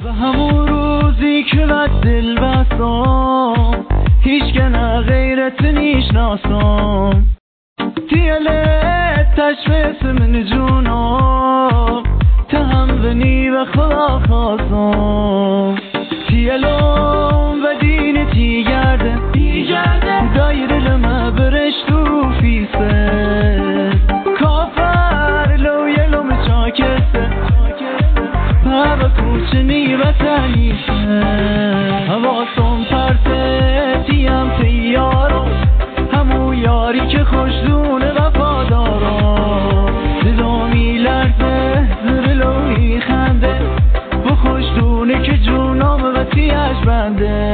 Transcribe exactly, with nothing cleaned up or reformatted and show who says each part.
Speaker 1: و همون روزی که بد دل بستم هیچ که نه غیرت نیشناسم دیالت تشبیس من جونم تهم بنی و خدا خواستم تیلم و دین تی گرده دایر لما برش تو فیسه کافر لو یلو مچاکسه بابا کوچنی و تنیسه حواسم پرسه تیم تیارم همو یاری که خوشدونه وفادارم دلومی لرزه زرلوی خنده و خوشدونه که جونام و تیش بنده